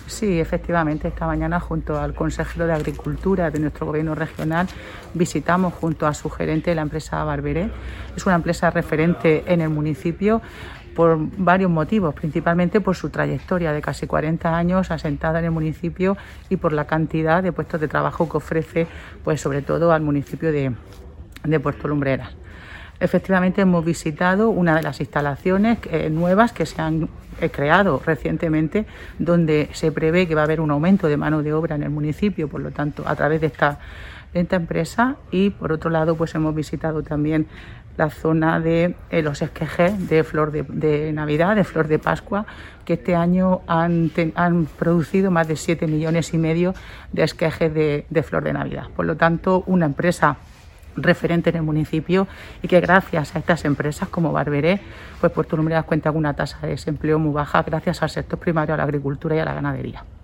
Sí, efectivamente, esta mañana junto al consejero de Agricultura de nuestro gobierno regional visitamos junto a su gerente la empresa Barberé. Es una empresa referente en el municipio por varios motivos, principalmente por su trayectoria de casi 40 años asentada en el municipio y por la cantidad de puestos de trabajo que ofrece, pues sobre todo al municipio de Puerto Lumbreras. Efectivamente hemos visitado una de las instalaciones nuevas que se han creado recientemente, donde se prevé que va a haber un aumento de mano de obra en el municipio, por lo tanto, a través de esta empresa. Y por otro lado, pues hemos visitado también la zona de los esquejes de flor de Navidad, de flor de Pascua, que este año han producido más de 7,5 millones de esquejes de flor de Navidad. Por lo tanto, una empresa referente en el municipio, y que gracias a estas empresas como Barberé, pues Puerto Lumbreras cuenta con una tasa de desempleo muy baja gracias al sector primario, a la agricultura y a la ganadería.